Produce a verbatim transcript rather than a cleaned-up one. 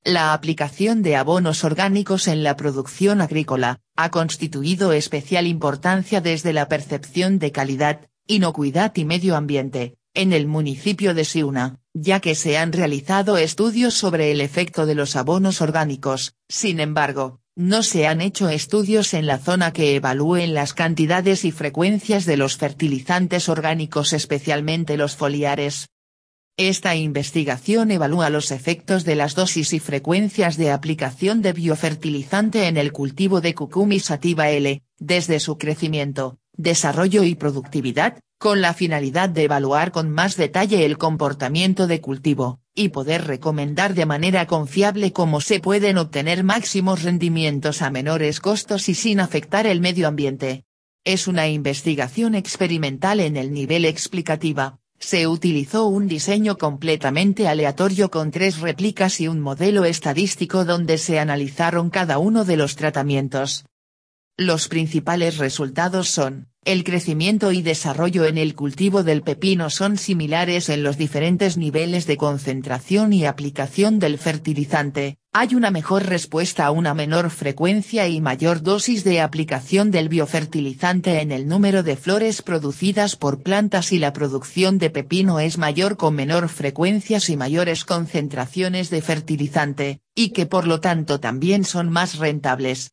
La aplicación de abonos orgánicos en la producción agrícola, ha constituido especial importancia desde la percepción de calidad, inocuidad y medio ambiente, en el municipio de Siuna, ya que se han realizado estudios sobre el efecto de los abonos orgánicos. Sin embargo, no se han hecho estudios en la zona que evalúen las cantidades y frecuencias de los fertilizantes orgánicos, especialmente los foliares. Esta investigación evalúa los efectos de las dosis y frecuencias de aplicación de biofertilizante en el cultivo de Cucumis sativa L, desde su crecimiento, desarrollo y productividad, con la finalidad de evaluar con más detalle el comportamiento de cultivo, y poder recomendar de manera confiable cómo se pueden obtener máximos rendimientos a menores costos y sin afectar el medio ambiente. Es una investigación experimental en el nivel explicativa. Se utilizó un diseño completamente aleatorio con tres réplicas y un modelo estadístico donde se analizaron cada uno de los tratamientos. Los principales resultados son, el crecimiento y desarrollo en el cultivo del pepino son similares en los diferentes niveles de concentración y aplicación del fertilizante, hay una mejor respuesta a una menor frecuencia y mayor dosis de aplicación del biofertilizante en el número de flores producidas por plantas y la producción de pepino es mayor con menor frecuencias y mayores concentraciones de fertilizante, y que por lo tanto también son más rentables.